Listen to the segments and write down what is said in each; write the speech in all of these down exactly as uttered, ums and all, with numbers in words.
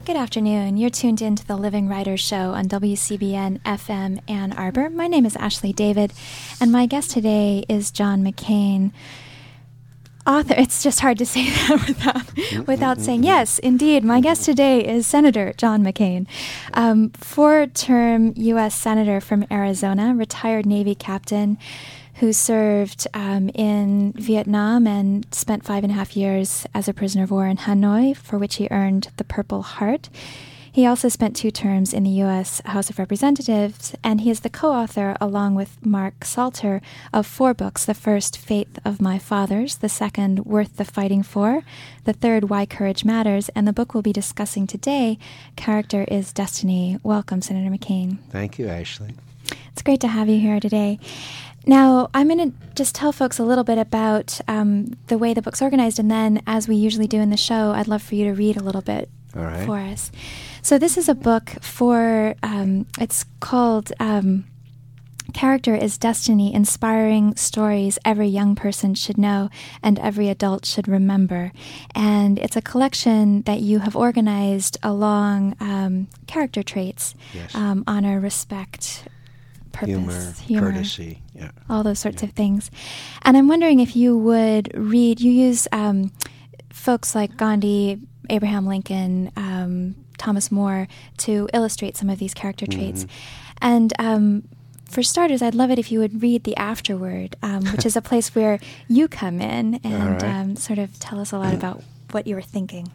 Good afternoon. You're tuned in to the Living Writers Show on W C B N F M Ann Arbor. My name is Ashley David, and my guest today is John McCain, author. It's just hard to say that without, without saying, yes, indeed, my guest today is Senator John McCain, um, four-term U S Senator from Arizona, retired Navy captain, who served um, in Vietnam and spent five and a half years as a prisoner of war in Hanoi, for which he earned the Purple Heart. He also spent two terms in the U S House of Representatives, and he is the co-author, along with Mark Salter, of four books. The first, Faith of My Fathers; the second, Worth the Fighting For; the third, Why Courage Matters; and the book we'll be discussing today, Character is Destiny. Welcome, Senator McCain. Thank you, Ashley. It's great to have you here today. Now, I'm going to just tell folks a little bit about um, the way the book's organized, and then, as we usually do in the show, I'd love for you to read a little bit All right. for us. So this is a book for, um, it's called um, Character is Destiny, Inspiring Stories Every Young Person Should Know and Every Adult Should Remember. And it's a collection that you have organized along um, character traits, Yes. um, honor, respect, purpose, Humor, humor, courtesy, yeah. all those sorts Yeah. of things. And I'm wondering if you would read, you use um, folks like Gandhi, Abraham Lincoln, um, Thomas More to illustrate some of these character traits. Mm-hmm. And um, for starters, I'd love it if you would read the afterword, um, which is a place where you come in and right. um, sort of tell us a lot about what you were thinking.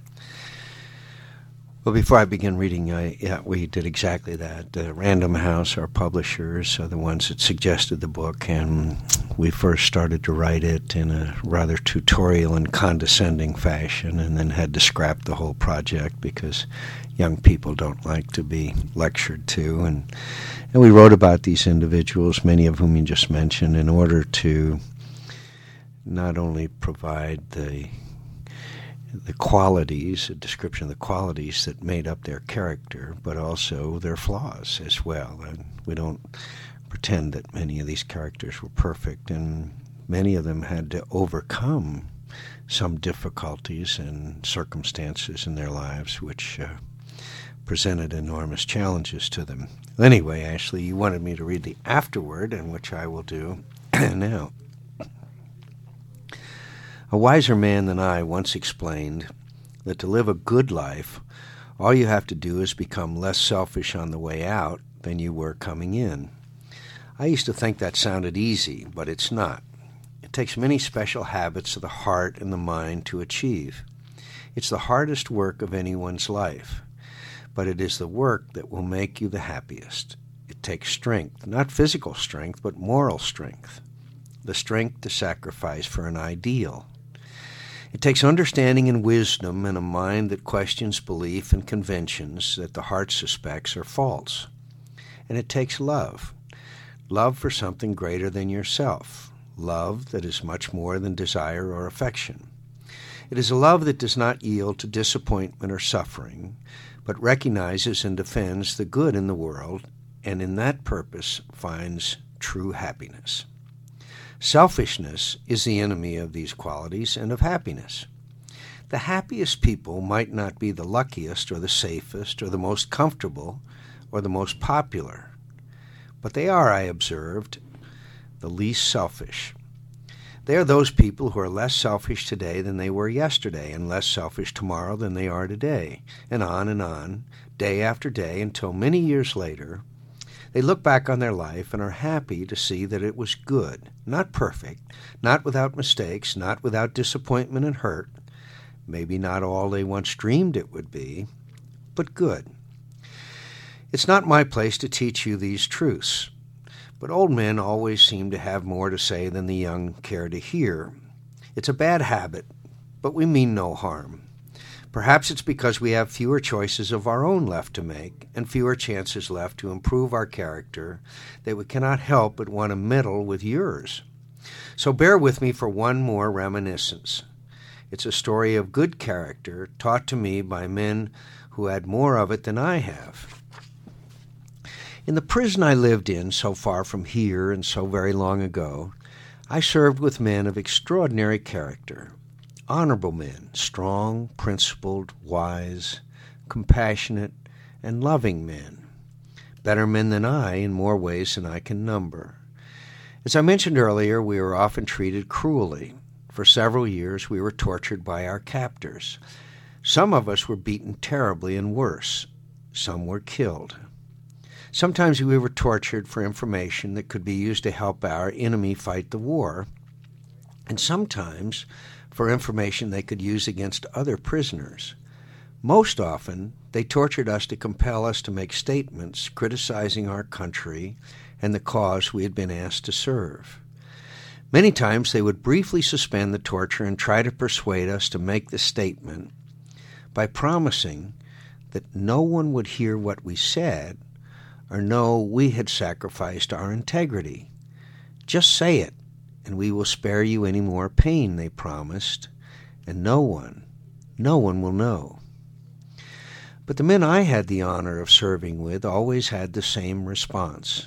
Well, before I begin reading, I, yeah, we did exactly that. Uh, Random House, our publishers, are the ones that suggested the book, and we first started to write it in a rather tutorial and condescending fashion, and then had to scrap the whole project because young people don't like to be lectured to. And, and we wrote about these individuals, many of whom you just mentioned, in order to not only provide the the qualities, a description of the qualities that made up their character, but also their flaws as well. And we don't pretend that many of these characters were perfect, and many of them had to overcome some difficulties and circumstances in their lives which uh, presented enormous challenges to them. Anyway, Ashley, you wanted me to read the afterword, and which I will do now. A wiser man than I once explained that to live a good life, all you have to do is become less selfish on the way out than you were coming in. I used to think that sounded easy, but it's not. It takes many special habits of the heart and the mind to achieve. It's the hardest work of anyone's life, but it is the work that will make you the happiest. It takes strength, not physical strength, but moral strength, the strength to sacrifice for an ideal. It takes understanding and wisdom and a mind that questions belief and conventions that the heart suspects are false. And it takes love, love for something greater than yourself, love that is much more than desire or affection. It is a love that does not yield to disappointment or suffering, but recognizes and defends the good in the world, and in that purpose finds true happiness. Selfishness is the enemy of these qualities and of happiness. The happiest people might not be the luckiest or the safest or the most comfortable or the most popular, but they are, I observed, the least selfish. They are those people who are less selfish today than they were yesterday, and less selfish tomorrow than they are today, and on and on, day after day, until many years later, they look back on their life and are happy to see that it was good, not perfect, not without mistakes, not without disappointment and hurt, maybe not all they once dreamed it would be, but good. It's not my place to teach you these truths, but old men always seem to have more to say than the young care to hear. It's a bad habit, but we mean no harm. Perhaps it's because we have fewer choices of our own left to make and fewer chances left to improve our character that we cannot help but want to meddle with yours. So bear with me for one more reminiscence. It's a story of good character taught to me by men who had more of it than I have. In the prison I lived in so far from here and so very long ago, I served with men of extraordinary character. Honorable men, strong, principled, wise, compassionate, and loving men. Better men than I in more ways than I can number. As I mentioned earlier, we were often treated cruelly. For several years, we were tortured by our captors. Some of us were beaten terribly and worse. Some were killed. Sometimes we were tortured for information that could be used to help our enemy fight the war, and sometimes for information they could use against other prisoners. Most often, they tortured us to compel us to make statements criticizing our country and the cause we had been asked to serve. Many times they would briefly suspend the torture and try to persuade us to make the statement by promising that no one would hear what we said or know we had sacrificed our integrity. Just say it, and we will spare you any more pain, they promised, and no one, no one will know. But the men I had the honor of serving with always had the same response.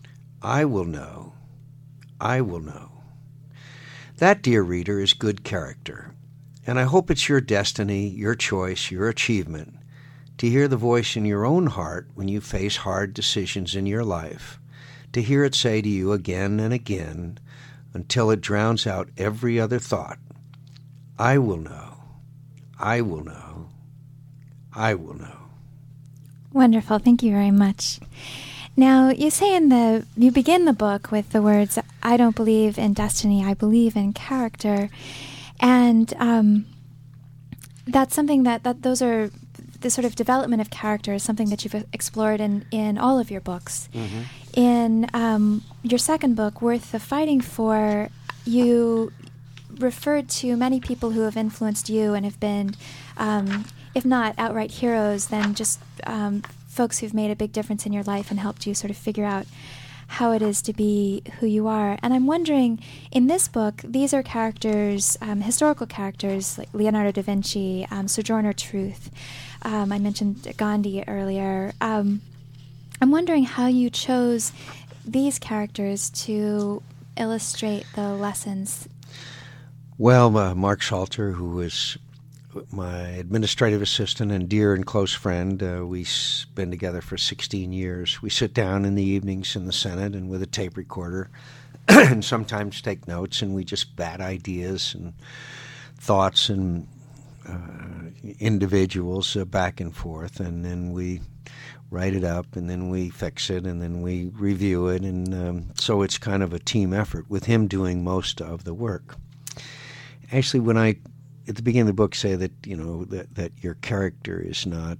I will know. I will know. That, dear reader, is good character, and I hope it's your destiny, your choice, your achievement to hear the voice in your own heart when you face hard decisions in your life, to hear it say to you again and again until it drowns out every other thought, I will know, I will know, I will know. Wonderful. Thank you very much. Now, you say in the, you begin the book with the words, I don't believe in destiny, I believe in character. And um, that's something that, that those are, the sort of development of character is something that you've explored in, in all of your books. Mm-hmm. In um, your second book, Worth the Fighting For, you referred to many people who have influenced you and have been, um, if not outright heroes, then just um, folks who've made a big difference in your life and helped you sort of figure out how it is to be who you are. And I'm wondering, in this book, these are characters, um, historical characters like Leonardo da Vinci, um, Sojourner Truth. Um, I mentioned Gandhi earlier. Um, I'm wondering how you chose these characters to illustrate the lessons. Well, uh, Mark Salter, who was my administrative assistant and dear and close friend, uh, we've been together for sixteen years. We sit down in the evenings in the Senate and with a tape recorder and sometimes take notes, and we just bat ideas and thoughts and uh, individuals uh, back and forth, and then we write it up, and then we fix it, and then we review it, and um, so it's kind of a team effort with him doing most of the work. Actually, when I at the beginning of the book say that, you know, that, that your character is not,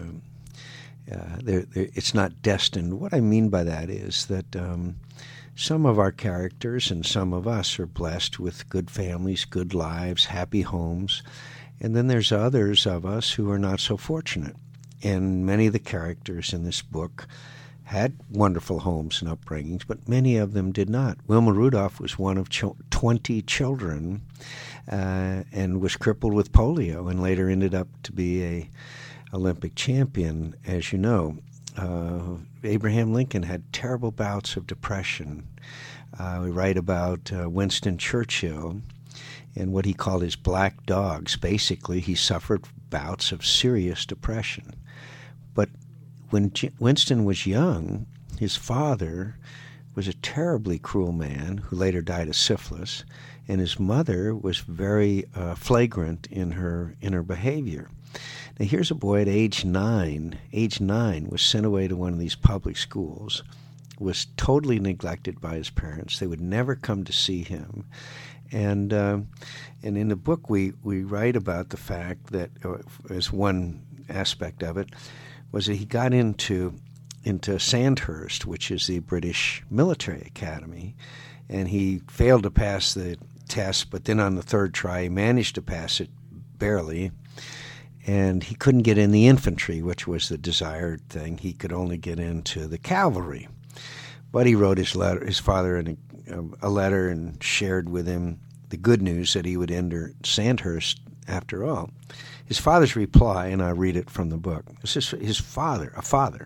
uh, uh, they're, they're, it's not destined. What I mean by that is that um, some of our characters and some of us are blessed with good families, good lives, happy homes, and then there's others of us who are not so fortunate. And many of the characters in this book had wonderful homes and upbringings, but many of them did not. Wilma Rudolph was one of ch- twenty children uh, and was crippled with polio and later ended up to be a Olympic champion, as you know. Uh, Abraham Lincoln had terrible bouts of depression. Uh, we write about uh, Winston Churchill and what he called his black dogs. Basically, he suffered bouts of serious depression. But when Winston was young, his father was a terribly cruel man who later died of syphilis, and his mother was very uh, flagrant in her in her behavior. Now, here's a boy at age nine, age nine, was sent away to one of these public schools, was totally neglected by his parents. They would never come to see him. And uh, and in the book, we, we write about the fact that, uh, as one aspect of it, was that he got into into Sandhurst, which is the British military academy, and he failed to pass the test, but then on the third try he managed to pass it barely, and he couldn't get in the infantry, which was the desired thing. He could only get into the cavalry. But he wrote his letter, his father in a, a letter and shared with him the good news that he would enter Sandhurst after all. His father's reply, and I read it from the book, this is his father, a father.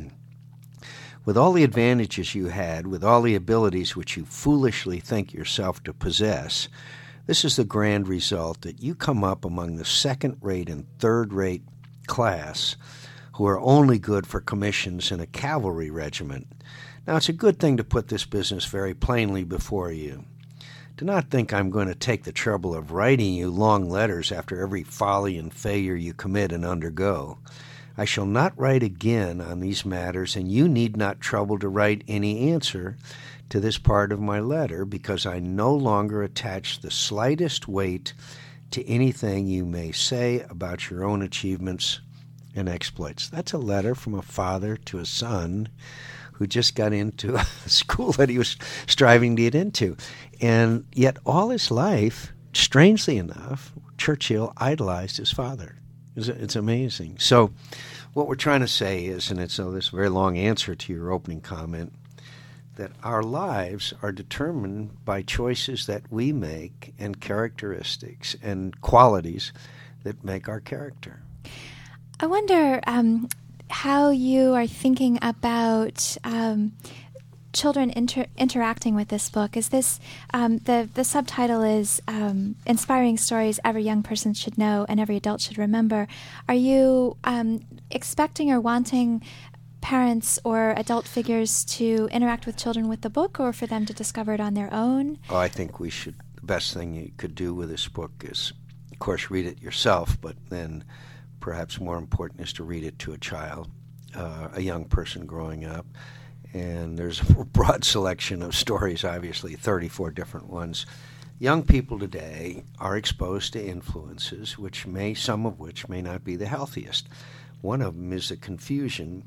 With all the advantages you had, with all the abilities which you foolishly think yourself to possess, this is the grand result, that you come up among the second-rate and third-rate class who are only good for commissions in a cavalry regiment. Now, it's a good thing to put this business very plainly before you. Do not think I'm going to take the trouble of writing you long letters after every folly and failure you commit and undergo. I shall not write again on these matters, and you need not trouble to write any answer to this part of my letter, because I no longer attach the slightest weight to anything you may say about your own achievements and exploits. That's a letter from a father to a son who just got into a school that he was striving to get into. And yet all his life, strangely enough, Churchill idolized his father. It's, it's amazing. So what we're trying to say is, and it's uh, this very long answer to your opening comment, that our lives are determined by choices that we make and characteristics and qualities that make our character. I wonder um, how you are thinking about um, children inter- interacting with this book. Is this, um, the, the subtitle is um, Inspiring Stories Every Young Person Should Know and Every Adult Should Remember. Are you um, expecting or wanting parents or adult figures to interact with children with the book, or for them to discover it on their own? Oh, I think we should, the best thing you could do with this book is, of course, read it yourself, but then perhaps more important is to read it to a child, uh, a young person growing up. And there's a broad selection of stories, obviously, thirty-four different ones. Young people today are exposed to influences, which may, some of which may not be the healthiest. One of them is the confusion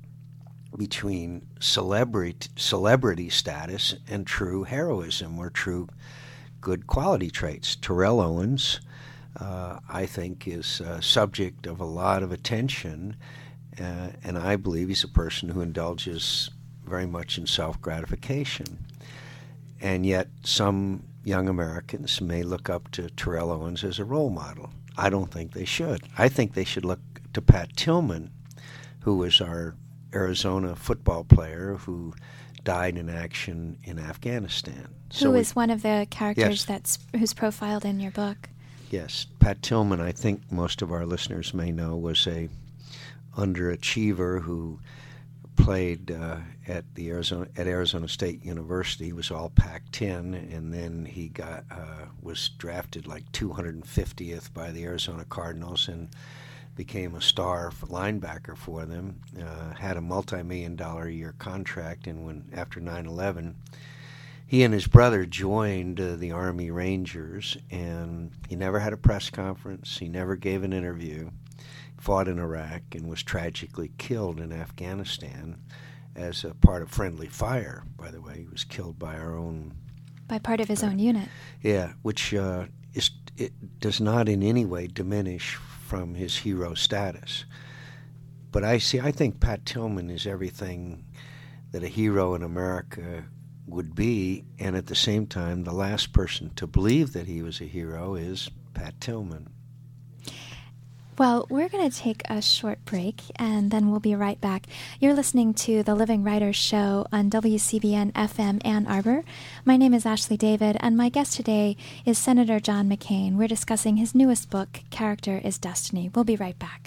between celebrity celebrity status and true heroism or true good quality traits. Terrell Owens, uh, I think, is uh, subject of a lot of attention, uh, and I believe he's a person who indulges very much in self-gratification. And yet some young Americans may look up to Terrell Owens as a role model. I don't think they should. I think they should look to Pat Tillman, who was our Arizona football player who died in action in Afghanistan. Who so is we, one of the characters yes. that's who's profiled in your book? Yes, Pat Tillman, I think most of our listeners may know, was a underachiever who played uh, at the Arizona at Arizona State University. He was all Pac ten, and then he got uh, was drafted like two hundred fiftieth by the Arizona Cardinals and became a star for linebacker for them, uh, had a multi-million dollar a year contract, and when after nine eleven, he and his brother joined uh, the Army Rangers, and he never had a press conference, he never gave an interview, fought in Iraq, and was tragically killed in Afghanistan as a part of friendly fire, by the way. He was killed by our own... By part of his uh, own unit. Yeah, which uh, is it does not in any way diminish from his hero status. But I see, I think Pat Tillman is everything that a hero in America would be, and at the same time, the last person to believe that he was a hero is Pat Tillman. Well, we're going to take a short break, and then we'll be right back. You're listening to The Living Writers Show on W C B N F M Ann Arbor. My name is Ashley David, and my guest today is Senator John McCain. We're discussing his newest book, Character is Destiny. We'll be right back.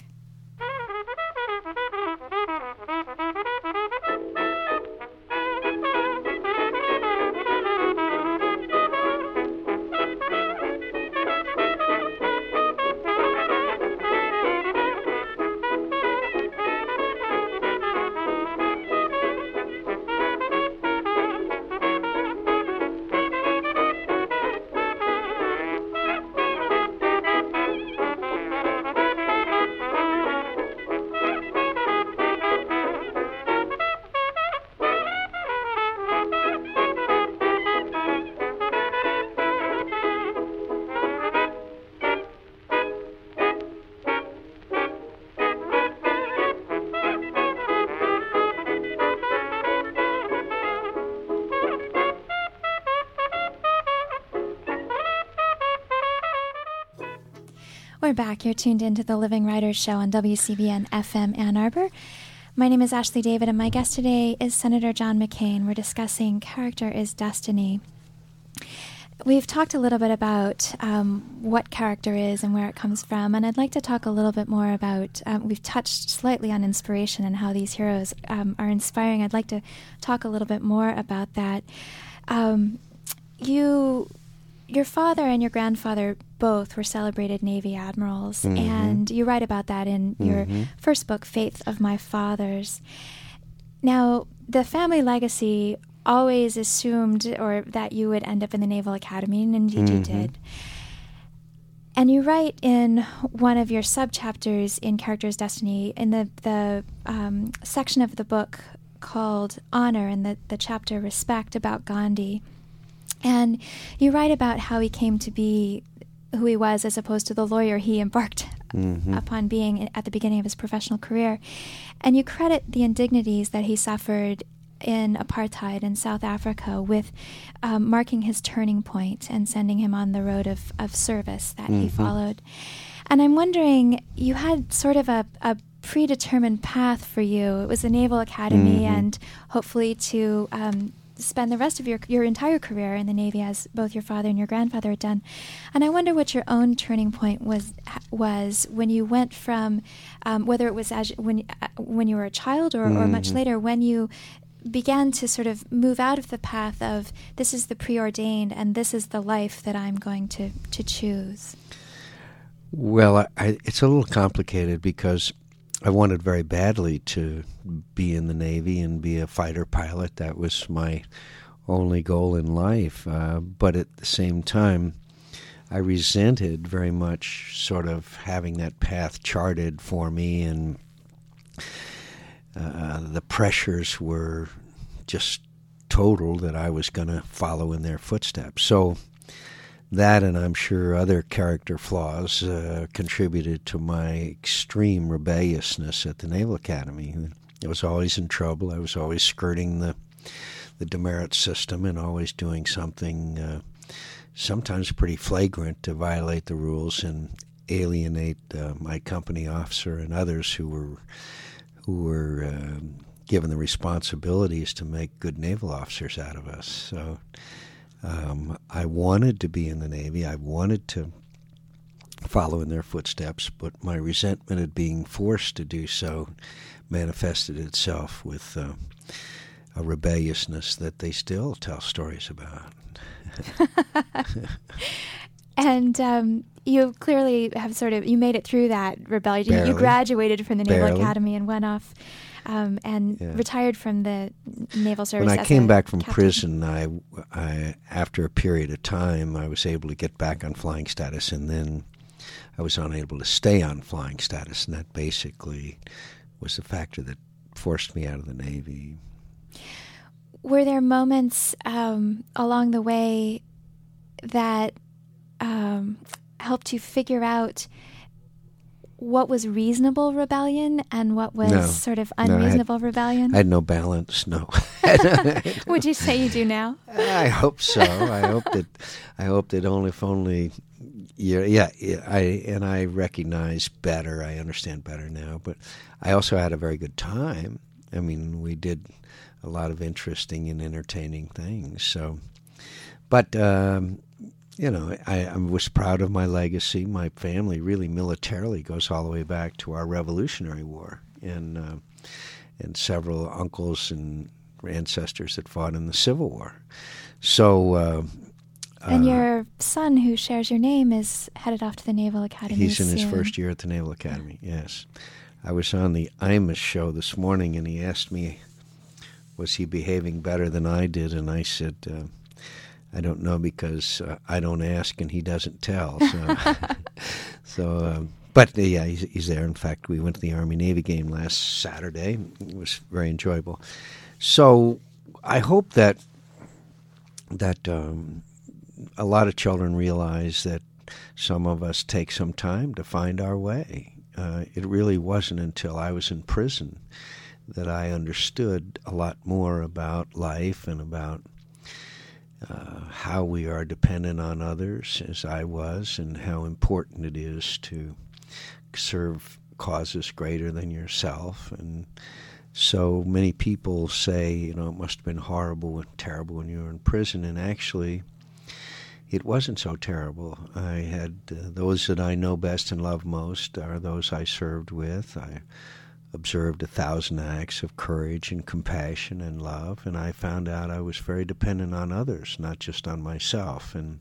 We're back. You're tuned into the Living Writers Show on W C B N F M Ann Arbor. My name is Ashley David, and my guest today is Senator John McCain. We're discussing Character is Destiny. We've talked a little bit about um, what character is and where it comes from, and I'd like to talk a little bit more about, um, we've touched slightly on inspiration and how these heroes um, are inspiring. I'd like to talk a little bit more about that. Um, you, your father and your grandfather both were celebrated Navy admirals, mm-hmm. and you write about that in mm-hmm. your first book, Faith of My Fathers. Now, the family legacy always assumed or that you would end up in the Naval Academy, and indeed mm-hmm. you did. And you write in one of your subchapters in Character's Destiny, in the, the um, section of the book called Honor, and the, the chapter Respect, about Gandhi. And you write about how he came to be who he was as opposed to the lawyer he embarked mm-hmm. upon being at the beginning of his professional career. And you credit the indignities that he suffered in apartheid in South Africa with um, marking his turning point and sending him on the road of, of service that mm-hmm. he followed. And I'm wondering, you had sort of a, a predetermined path for you. It was the Naval Academy mm-hmm. and hopefully to um, spend the rest of your your entire career in the Navy, as both your father and your grandfather had done. And I wonder what your own turning point was was when you went from, um, whether it was as when uh, when you were a child or, mm-hmm. or much later, when you began to sort of move out of the path of this is the preordained and this is the life that I'm going to, to choose. Well, I, I, it's a little complicated because I wanted very badly to be in the Navy and be a fighter pilot. That was my only goal in life. Uh, but at the same time, I resented very much sort of having that path charted for me, and uh, the pressures were just total that I was going to follow in their footsteps. So that, and I'm sure other character flaws, uh, contributed to my extreme rebelliousness at the Naval Academy. I was always in trouble. I was always skirting the the demerit system and always doing something uh, sometimes pretty flagrant to violate the rules and alienate uh, my company officer and others who were who were uh, given the responsibilities to make good naval officers out of us. So um, I wanted to be in the Navy. I wanted to follow in their footsteps, but my resentment at being forced to do so manifested itself with uh, a rebelliousness that they still tell stories about. And um, you clearly have sort of, you made it through that rebellion. Barely. You graduated from the Naval Barely. Academy and went off um, and yeah. retired from the naval service. When I as came a back from captain. prison, I, I, after a period of time, I was able to get back on flying status, and then I was unable to stay on flying status, and that basically was the factor that forced me out of the Navy. Were there moments um, along the way that um, helped you figure out what was reasonable rebellion and what was no. sort of unreasonable no, I had, rebellion? I had no balance, no. Would you say you do now? I hope so. I hope that I hope that only if only yeah, yeah, yeah I and I recognize better, I understand better now, but I also had a very good time. I mean, we did a lot of interesting and entertaining things. So, but um, you know, I, I was proud of my legacy. My family really militarily goes all the way back to our Revolutionary War, and uh, and several uncles and ancestors that fought in the Civil War. So, uh, and uh, your son, who shares your name, is headed off to the Naval Academy. He's in soon. his first year at the Naval Academy. Yes, I was on the Imus show this morning, and he asked me, was he behaving better than I did? And I said, uh, I don't know, because uh, I don't ask and he doesn't tell. So, so um, but uh, yeah, he's, he's there. In fact, we went to the Army-Navy game last Saturday. It was very enjoyable. So I hope that that um, a lot of children realize that some of us take some time to find our way. Uh, it really wasn't until I was in prison that I understood a lot more about life and about uh, how we are dependent on others, as I was, and how important it is to serve causes greater than yourself. And so many people say, you know, it must have been horrible and terrible when you were in prison, and actually it wasn't so terrible. I had uh, those that I know best and love most are those I served with. I observed a thousand acts of courage and compassion and love, and I found out I was very dependent on others, not just on myself. And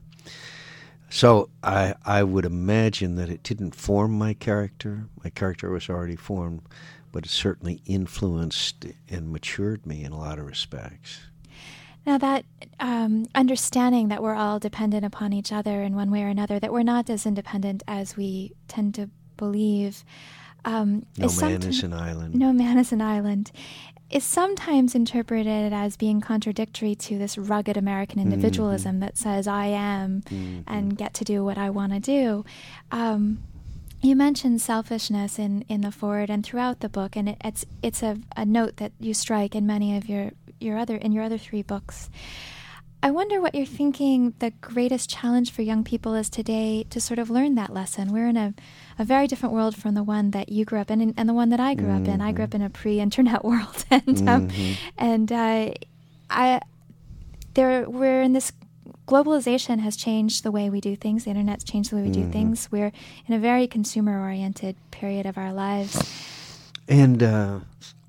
so I I would imagine that it didn't form my character. My character was already formed, but it certainly influenced and matured me in a lot of respects. Now that um, understanding that we're all dependent upon each other in one way or another, that we're not as independent as we tend to believe. Um, no is man is an island. No man is an island. Is sometimes interpreted as being contradictory to this rugged American individualism mm-hmm. that says I am mm-hmm. and get to do what I want to do. Um, you mentioned selfishness in, in the foreword and throughout the book, and it, it's it's a, a note that you strike in many of your your other in your other three books. I wonder what you're thinking the greatest challenge for young people is today to sort of learn that lesson. We're in a, a very different world from the one that you grew up in and, and the one that I grew mm-hmm. up in. I grew up in a pre-internet world, and mm-hmm. um, and uh, I there we're in this globalization has changed the way we do things. The internet's changed the way we mm-hmm. do things. We're in a very consumer-oriented period of our lives, and. Uh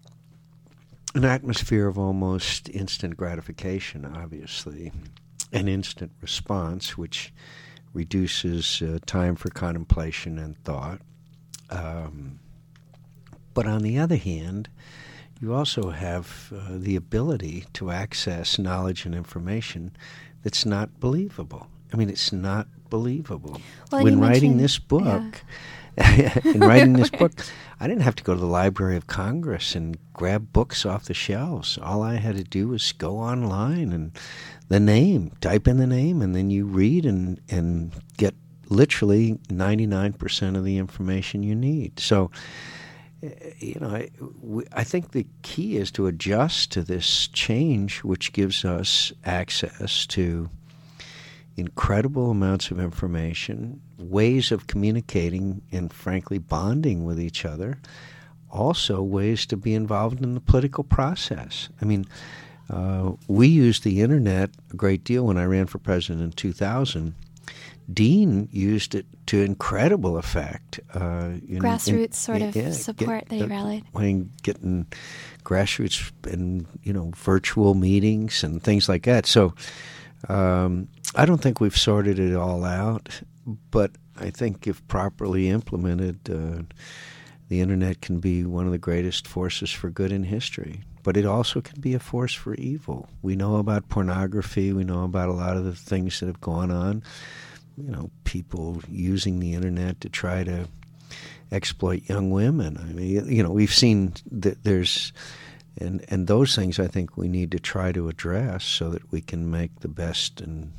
An atmosphere of almost instant gratification, obviously, an instant response, which reduces uh, time for contemplation and thought. Um, but on the other hand, you also have uh, the ability to access knowledge and information that's not believable. I mean, it's not believable. Well, when writing this book... Yeah. In writing this book, I didn't have to go to the Library of Congress and grab books off the shelves. All I had to do was go online and the name, type in the name, and then you read and, and get literally ninety-nine percent of the information you need. So, you know, I, I think the key is to adjust to this change, which gives us access to incredible amounts of information, ways of communicating and, frankly, bonding with each other, also ways to be involved in the political process. I mean, uh, we used the Internet a great deal when I ran for president in two thousand. Dean used it to incredible effect. Uh, in, grassroots in, sort of yeah, support get, that he uh, rallied. When getting grassroots and, you know, virtual meetings and things like that. So um, I don't think we've sorted it all out, but I think if properly implemented, uh, the Internet can be one of the greatest forces for good in history. But it also can be a force for evil. We know about pornography. We know about a lot of the things that have gone on. You know, people using the Internet to try to exploit young women. I mean, you know, we've seen that there's, and and those things I think we need to try to address so that we can make the best and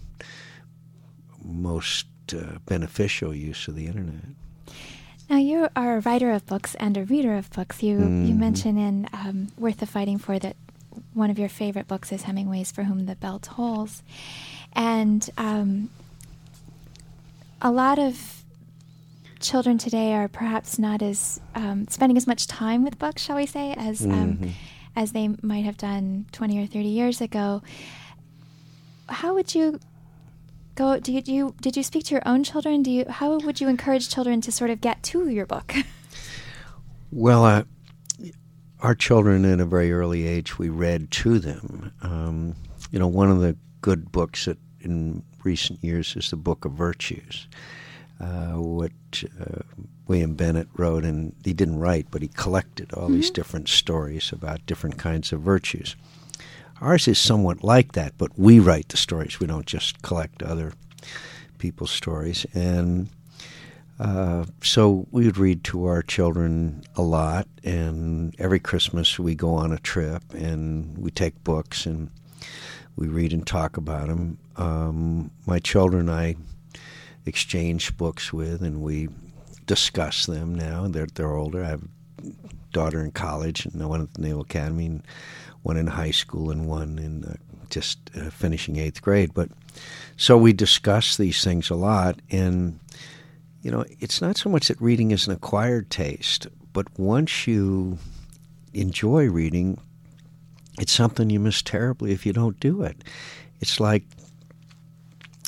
most uh, beneficial use of the Internet. Now, you are a writer of books and a reader of books. You mm-hmm. you mention in um, Worth the Fighting For that one of your favorite books is Hemingway's For Whom the Bell Tolls. And um, a lot of children today are perhaps not as um, spending as much time with books, shall we say, as um, mm-hmm. as they might have done twenty or thirty years ago. How would you go? Do you, do you did you speak to your own children? Do you how would you encourage children to sort of get to your book? Well, uh, our children at a very early age, we read to them. Um, you know, one of the good books that in recent years is the Book of Virtues, uh, which uh, William Bennett wrote, and he didn't write, but he collected all mm-hmm. these different stories about different kinds of virtues. Ours is somewhat like that, but we write the stories. We don't just collect other people's stories. And uh, so we would read to our children a lot, and every Christmas we go on a trip, and we take books, and we read and talk about them. Um, my children I exchange books with, and we discuss them now. They're, they're older. I have a daughter in college, and one at the Naval Academy, and one in high school, and one in uh, just uh, finishing eighth grade. But so we discuss these things a lot, and you know, it's not so much that reading is an acquired taste, but once you enjoy reading, it's something you miss terribly if you don't do it. It's like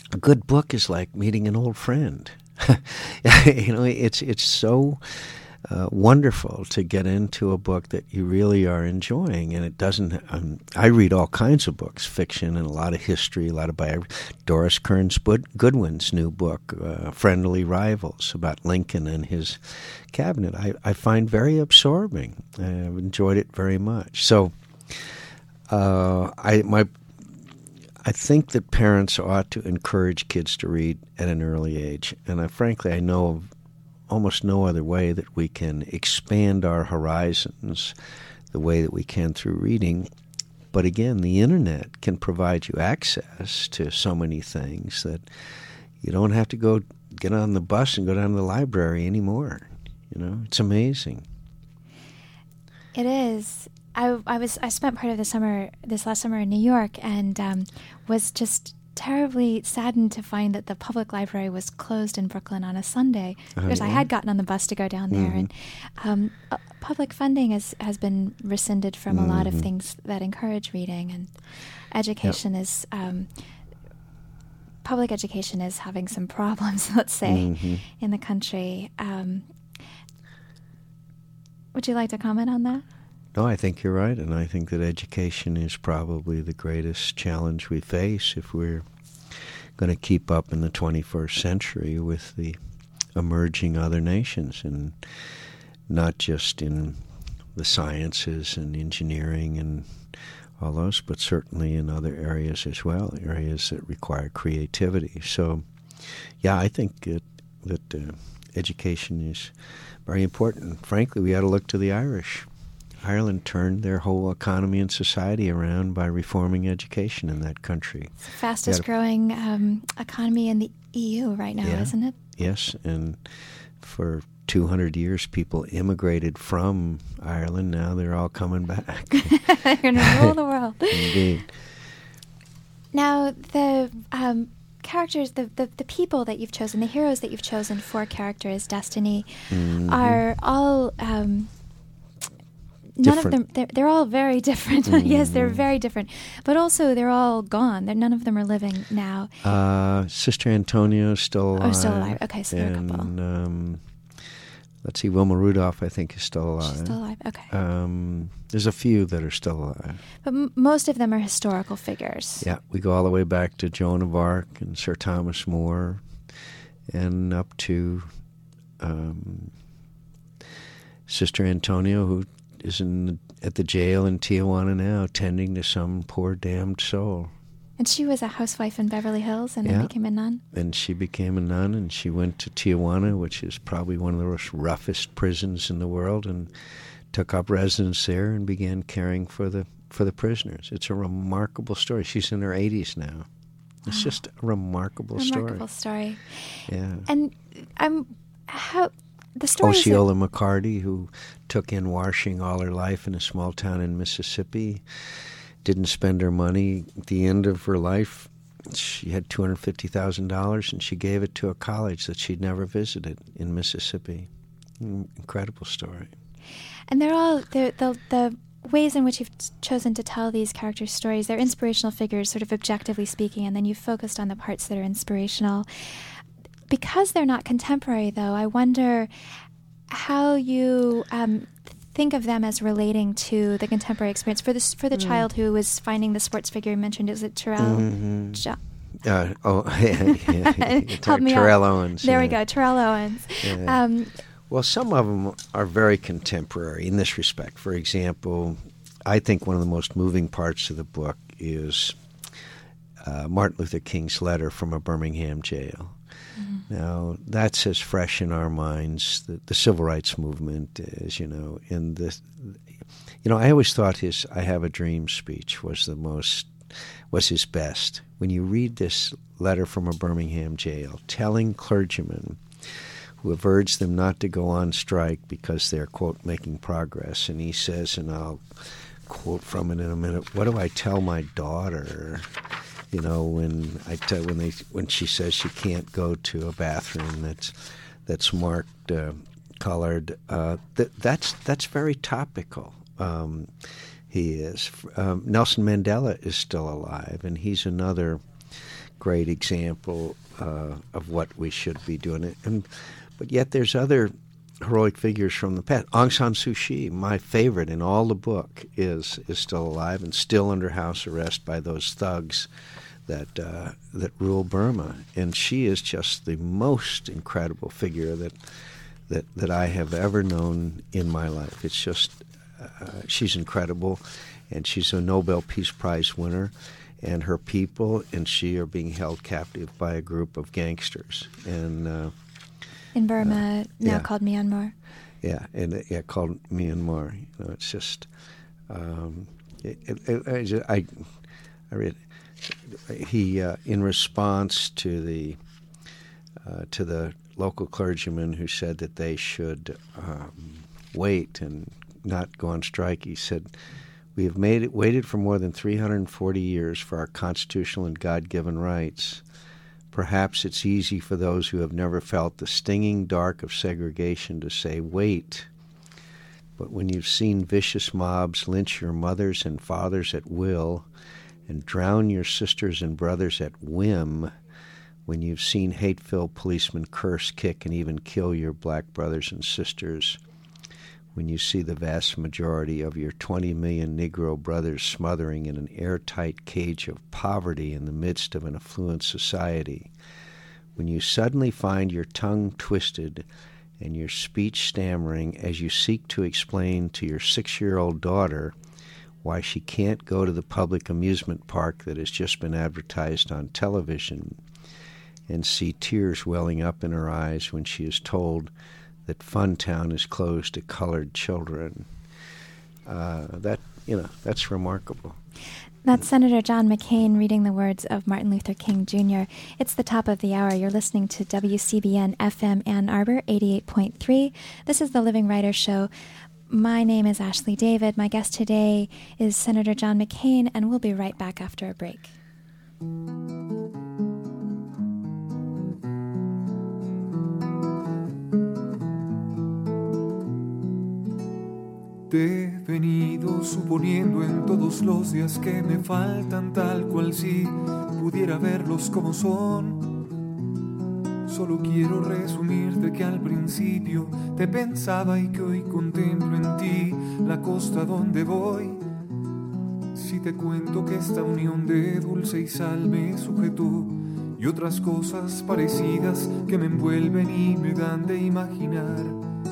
a good book is like meeting an old friend. You know, it's it's so uh, wonderful to get into a book that you really are enjoying, and it doesn't. Um, I read all kinds of books, fiction and a lot of history, a lot of biography. Doris Kearns Goodwin's new book, uh, "Friendly Rivals," about Lincoln and his cabinet, I, I find very absorbing. I've enjoyed it very much. So, uh, I my. I think that parents ought to encourage kids to read at an early age. And I, frankly, I know of almost no other way that we can expand our horizons the way that we can through reading. But again, the Internet can provide you access to so many things that you don't have to go get on the bus and go down to the library anymore. You know, it's amazing. It is. I, I was I spent part of the summer this last summer in New York, and um, was just terribly saddened to find that the public library was closed in Brooklyn on a Sunday, uh, because yeah. I had gotten on the bus to go down there, mm-hmm. and um, uh, public funding has has been rescinded from mm-hmm. a lot of things that encourage reading, and education yep. is um, public education is having some problems, let's say, mm-hmm. in the country. Um, would you like to comment on that? No, I think you're right, and I think that education is probably the greatest challenge we face if we're going to keep up in the twenty-first century with the emerging other nations, and not just in the sciences and engineering and all those, but certainly in other areas as well, areas that require creativity. So, yeah, I think it, that uh, education is very important. Frankly, we ought to look to the Irish. Ireland turned their whole economy and society around by reforming education in that country. It's the fastest growing um, economy in the E U right now, yeah, isn't it? Yes, and for two hundred years people immigrated from Ireland. Now they're all coming back. They're going to rule the world. Indeed. Now, the um, characters, the, the, the people that you've chosen, the heroes that you've chosen for Character is Destiny, mm-hmm. are all... Um, None different. of them, they're, they're all very different. Mm. Yes, they're very different. But also, they're all gone. They're, none of them are living now. Uh, Sister Antonio is still alive. Oh, still alive. Okay, so there are a couple. Um, let's see, Wilma Rudolph, I think, is still alive. She's still alive, okay. Um, there's a few that are still alive. But m- most of them are historical figures. Yeah, we go all the way back to Joan of Arc and Sir Thomas More, and up to um, Sister Antonio, who is in the, at the jail in Tijuana now, tending to some poor damned soul. And she was a housewife in Beverly Hills and yeah. then became a nun? And she became a nun, and she went to Tijuana, which is probably one of the most roughest prisons in the world, and took up residence there and began caring for the for the prisoners. It's a remarkable story. She's in her eighties now. It's wow. just a remarkable, remarkable story. Remarkable story. Yeah. And um, how... The story Osceola McCarty, who took in washing all her life in a small town in Mississippi, didn't spend her money. At the end of her life, she had two hundred fifty thousand dollars, and she gave it to a college that she'd never visited in Mississippi. Incredible story. And they're all, they're, the the ways in which you've chosen to tell these character stories, they're inspirational figures, sort of objectively speaking, and then you've focused on the parts that are inspirational. Because they're not contemporary, though, I wonder how you um, think of them as relating to the contemporary experience. For the, for the mm. child who was finding the sports figure you mentioned, is it Terrell? Mm-hmm. Jo- uh, oh, yeah, yeah. Help me Terrell out. Owens. There yeah. we go, Terrell Owens. Yeah. Um, well, some of them are very contemporary in this respect. For example, I think one of the most moving parts of the book is uh, Martin Luther King's letter from a Birmingham jail. Now, that's as fresh in our minds, the, the civil rights movement, as you know, in the, you know, I always thought his I Have a Dream speech was the most, was his best. When you read this letter from a Birmingham jail telling clergymen who have urged them not to go on strike because they're, quote, making progress, and he says, and I'll quote from it in a minute, what do I tell my daughter? You know, when I tell when they when she says she can't go to a bathroom that's that's marked uh, colored, uh, that that's that's very topical. Um, he is. Um, Nelson Mandela is still alive, and he's another great example uh, of what we should be doing. And but yet there's other heroic figures from the past. Aung San Suu Kyi, my favorite in all the book, is is still alive and still under house arrest by those thugs that uh, that rule Burma, and she is just the most incredible figure that that that I have ever known in my life. It's just uh, she's incredible, and she's a Nobel Peace Prize winner, and her people and she are being held captive by a group of gangsters, and uh, in Burma, uh, now yeah. called Myanmar. Yeah, and uh, yeah, called Myanmar. You know, it's just um, it, it, it, I, just, I I read. He, uh, in response to the uh, to the local clergyman who said that they should um, wait and not go on strike, he said, "We have made it, waited for more than three hundred forty years for our constitutional and God-given rights. Perhaps it's easy for those who have never felt the stinging dark of segregation to say, wait. But when you've seen vicious mobs lynch your mothers and fathers at will, and drown your sisters and brothers at whim, when you've seen hate-filled policemen curse, kick, and even kill your black brothers and sisters, when you see the vast majority of your twenty million Negro brothers smothering in an airtight cage of poverty in the midst of an affluent society, when you suddenly find your tongue twisted and your speech stammering as you seek to explain to your six-year-old daughter why she can't go to the public amusement park that has just been advertised on television, and see tears welling up in her eyes when she is told that Funtown is closed to colored children. Uh, that, you know, that's remarkable. That's Senator John McCain reading the words of Martin Luther King Junior It's the top of the hour. You're listening to W C B N F M Ann Arbor, eighty-eight point three. This is the Living Writers Show. My name is Ashley David. My guest today is Senator John McCain, and we'll be right back after a break. Te he venido suponiendo en todos los días que me faltan, tal cual si pudiera verlos como son. Solo quiero resumirte que al principio te pensaba y que hoy contemplo en ti la costa donde voy. Si te cuento que esta unión de dulce y sal me sujetó, y otras cosas parecidas que me envuelven y me dan de imaginar,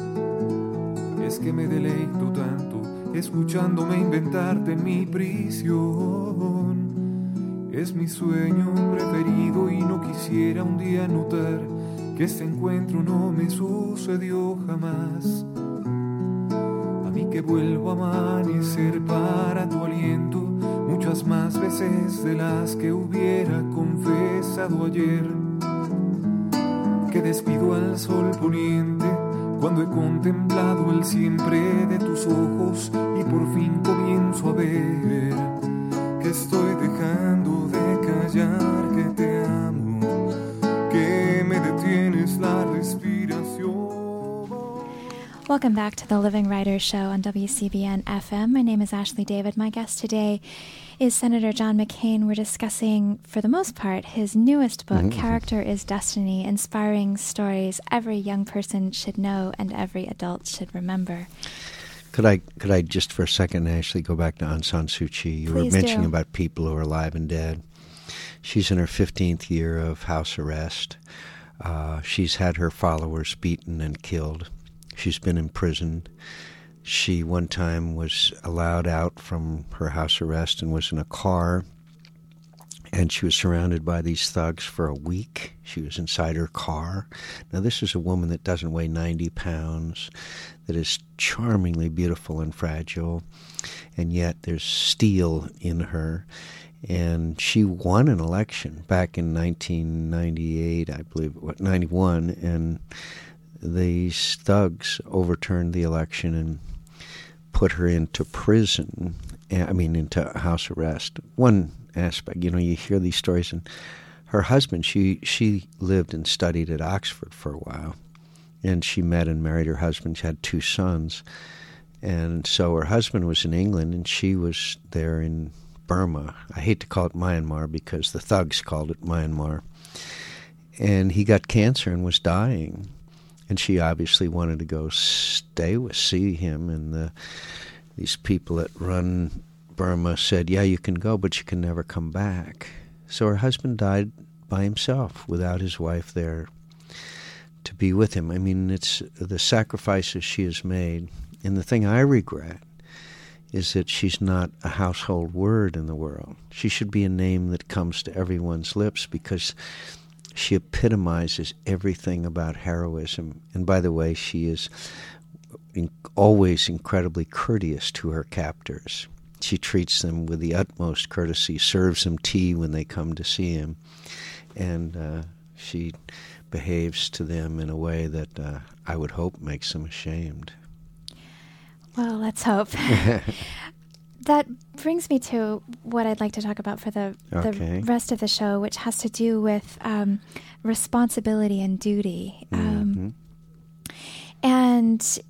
es que me deleito tanto escuchándome inventarte en mi prisión. Es mi sueño preferido y no quisiera un día notar que este encuentro no me sucedió jamás. A mí que vuelvo a amanecer para tu aliento muchas más veces de las que hubiera confesado ayer. Que despido al sol poniente cuando he contemplado el siempre de tus ojos y por fin comienzo a ver que estoy dejando de callar, que te amo, que me detienes la respiración. Welcome back to the Living Writers Show on W C B N F M. My name is Ashley David. My guest today is Senator John McCain. We're discussing, for the most part, his newest book, mm-hmm. Character is Destiny, inspiring stories every young person should know and every adult should remember. Could I could I just for a second, Ashley, go back to Aung San Suu Kyi? You Please were mentioning do. about people who are alive and dead. She's in her fifteenth year of house arrest. Uh, she's had her followers beaten and killed. She's been imprisoned. She one time was allowed out from her house arrest and was in a car, and she was surrounded by these thugs for a week. She was inside her car. Now, this is a woman that doesn't weigh ninety pounds, that is charmingly beautiful and fragile, and yet there's steel in her. And she won an election back in nineteen ninety-eight, I believe, what, ninety-one, and these thugs overturned the election and put her into prison, I mean, into house arrest. One aspect, you know, you hear these stories, and her husband, she, she lived and studied at Oxford for a while, and she met and married her husband. She had two sons, and so her husband was in England, and she was there in Burma. I hate to call it Myanmar because the thugs called it Myanmar. And he got cancer and was dying. And she obviously wanted to go stay with, see him. And the, these people that run Burma said, yeah, you can go, but you can never come back. So her husband died by himself without his wife there to be with him. I mean, it's the sacrifices she has made. And the thing I regret is that she's not a household word in the world. She should be a name that comes to everyone's lips because she epitomizes everything about heroism. And by the way, she is in, always incredibly courteous to her captors. She treats them with the utmost courtesy, serves them tea when they come to see him, and uh, she behaves to them in a way that uh, I would hope makes them ashamed. Well, let's hope. That brings me to what I'd like to talk about for the, okay. the rest of the show, which has to do with um, responsibility and duty. Um, mm-hmm. And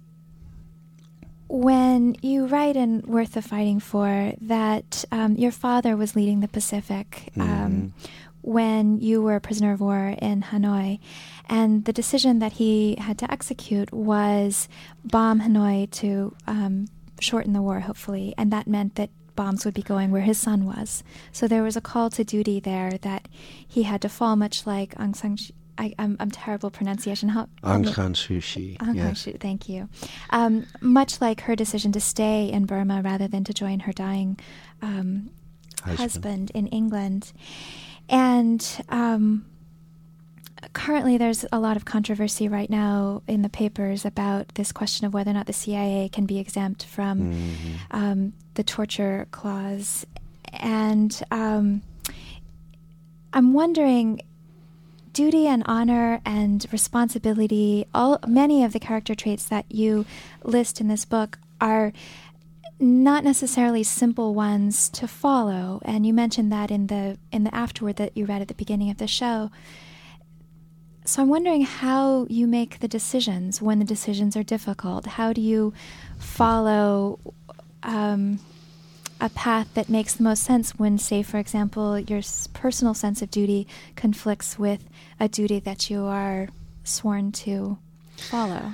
when you write in Worth the Fighting For that um, your father was leading the Pacific um, mm-hmm. when you were a prisoner of war in Hanoi, and the decision that he had to execute was bomb Hanoi to um, shorten the war, hopefully, and that meant that bombs would be going where his son was. So there was a call to duty there that he had to fall, much like Aung San Suu Kyi. I, I'm, I'm terrible pronunciation. How, Aung San Suu Kyi. Aung San yes. Suu, thank you. Um, much like her decision to stay in Burma rather than to join her dying um, husband. husband in England. And um, currently there's a lot of controversy right now in the papers about this question of whether or not the C I A can be exempt from mm-hmm. um, the torture clause. And um, I'm wondering, duty and honor and responsibility, all many of the character traits that you list in this book are not necessarily simple ones to follow. And you mentioned that in the in the afterword that you read at the beginning of the show. So I'm wondering how you make the decisions when the decisions are difficult. How do you follow um, a path that makes the most sense when, say, for example, your personal sense of duty conflicts with a duty that you are sworn to follow?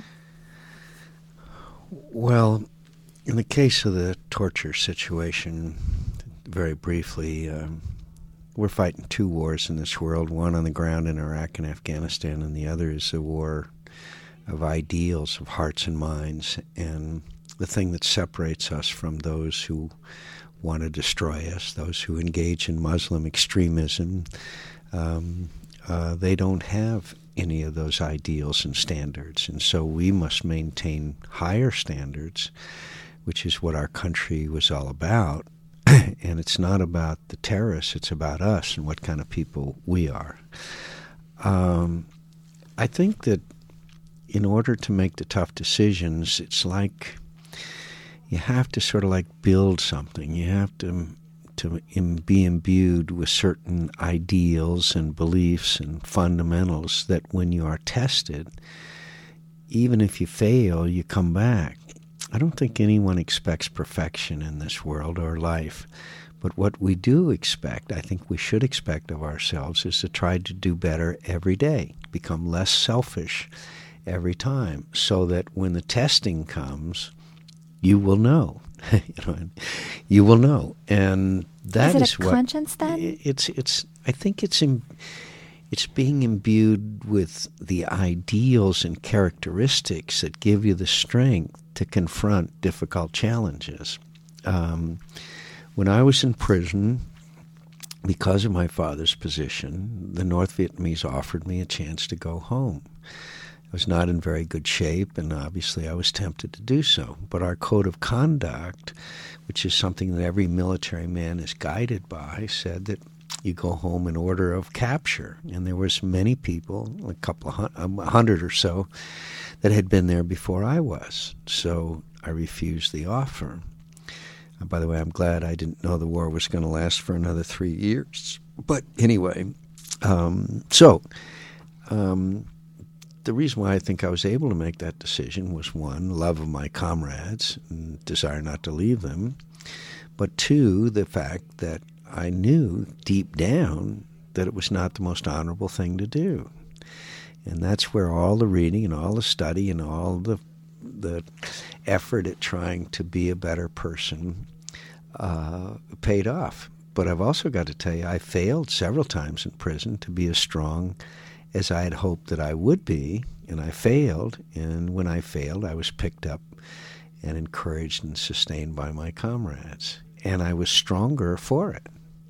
Well, in the case of the torture situation, very briefly, um, we're fighting two wars in this world, one on the ground in Iraq and Afghanistan, and the other is a war of ideals, of hearts and minds. And the thing that separates us from those who want to destroy us, those who engage in Muslim extremism, um, uh, they don't have any of those ideals and standards. And so we must maintain higher standards, which is what our country was all about. And it's not about the terrorists, it's about us and what kind of people we are. Um, I think that in order to make the tough decisions, it's like you have to sort of like build something. You have to to im- be imbued with certain ideals and beliefs and fundamentals that when you are tested, even if you fail, you come back. I don't think anyone expects perfection in this world or life. But what we do expect, I think we should expect of ourselves, is to try to do better every day, become less selfish every time, so that when the testing comes, you will know. you know, you will know, and that is, it is a what conscience then? It's it's. I think it's in, it's being imbued with the ideals and characteristics that give you the strength to confront difficult challenges. Um, when I was in prison, because of my father's position, the North Vietnamese offered me a chance to go home. I was not in very good shape, and obviously I was tempted to do so. But our code of conduct, which is something that every military man is guided by, said that you go home in order of capture. And there was many people, a couple of hun- a hundred or so, that had been there before I was. So I refused the offer. And by the way, I'm glad I didn't know the war was going to last for another three years. But anyway, um, so... Um, The reason why I think I was able to make that decision was, one, love of my comrades and desire not to leave them, but two, the fact that I knew deep down that it was not the most honorable thing to do. And that's where all the reading and all the study and all the the effort at trying to be a better person uh, paid off. But I've also got to tell you, I failed several times in prison to be as strong as I had hoped that I would be, and I failed. And when I failed, I was picked up and encouraged and sustained by my comrades. And I was stronger for it.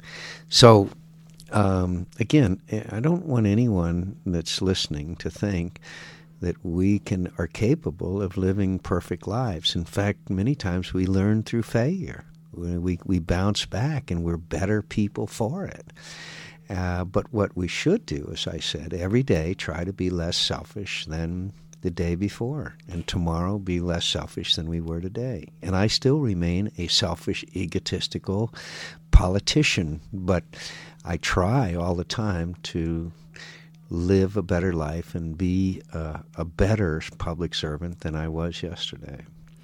So, um, again, I don't want anyone that's listening to think that we can are capable of living perfect lives. In fact, many times we learn through failure. We, we bounce back, and we're better people for it. Uh, but what we should do, as I said, every day try to be less selfish than the day before, and tomorrow be less selfish than we were today. And I still remain a selfish, egotistical politician, but I try all the time to live a better life and be uh, a better public servant than I was yesterday.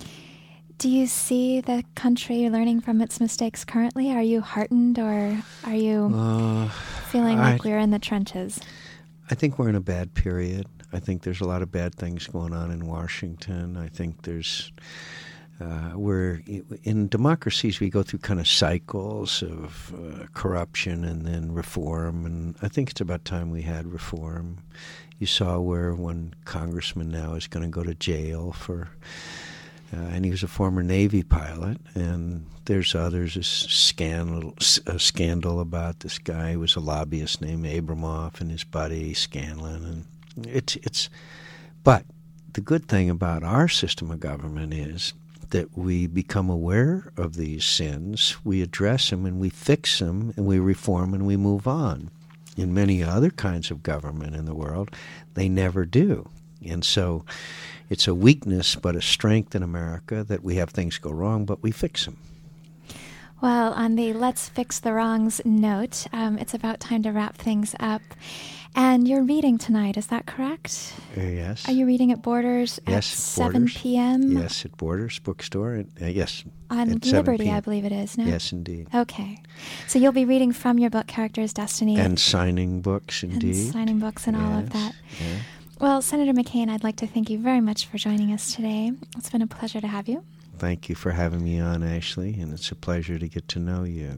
Do you see the country learning from its mistakes currently? Are you heartened, or are you uh, feeling like I, we're in the trenches? I think we're in a bad period. I think there's a lot of bad things going on in Washington. I think there's, uh, we're, in democracies, we go through kind of cycles of uh, corruption and then reform, and I think it's about time we had reform. You saw where one congressman now is going to go to jail for... Uh, and he was a former Navy pilot, and there's others. A scandal, a scandal about this guy who was a lobbyist named Abramoff and his buddy Scanlon, and it's it's. But the good thing about our system of government is that we become aware of these sins, we address them, and we fix them, and we reform, and we move on. In many other kinds of government in the world, they never do, and so. It's a weakness but a strength in America that we have things go wrong, but we fix them. Well, on the let's fix the wrongs note, um, it's about time to wrap things up. And you're reading tonight, is that correct? Uh, yes. Are you reading at Borders yes, at seven p.m.? Yes, at Borders Bookstore. And, uh, yes. On Liberty, I believe it is, no? Yes, indeed. Okay. So you'll be reading from your book, Character's Destiny. And signing books, indeed. And signing books and yes, all of that. Yeah. Well, Senator McCain, I'd like to thank you very much for joining us today. It's been a pleasure to have you. Thank you for having me on, Ashley, and it's a pleasure to get to know you.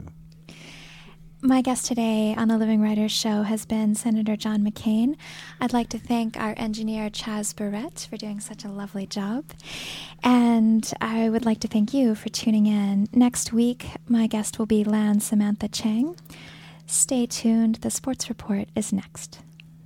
My guest today on the Living Writers Show has been Senator John McCain. I'd like to thank our engineer, Chaz Barrett, for doing such a lovely job. And I would like to thank you for tuning in. Next week, my guest will be Lan Samantha Chang. Stay tuned. The Sports Report is next.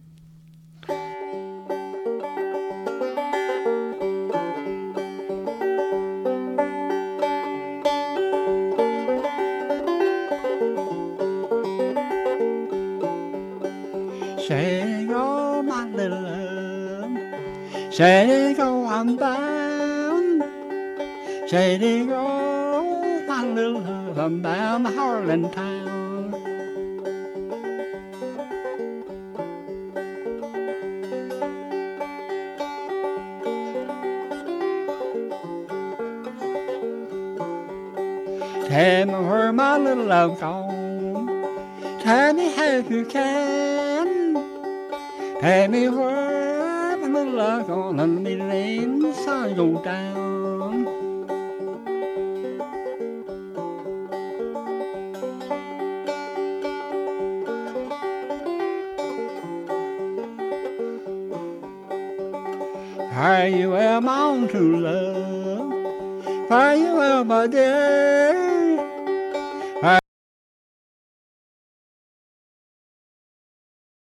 Say go, my little love. Say go, I'm bound. Say go, my little love. I'm bound to Harlan town. Tell me where my little love gone. Tell me how you can. Tell me where my little love gone. Let me lay the sun go down. Fare you well, my own true love. Fare you well, my dear.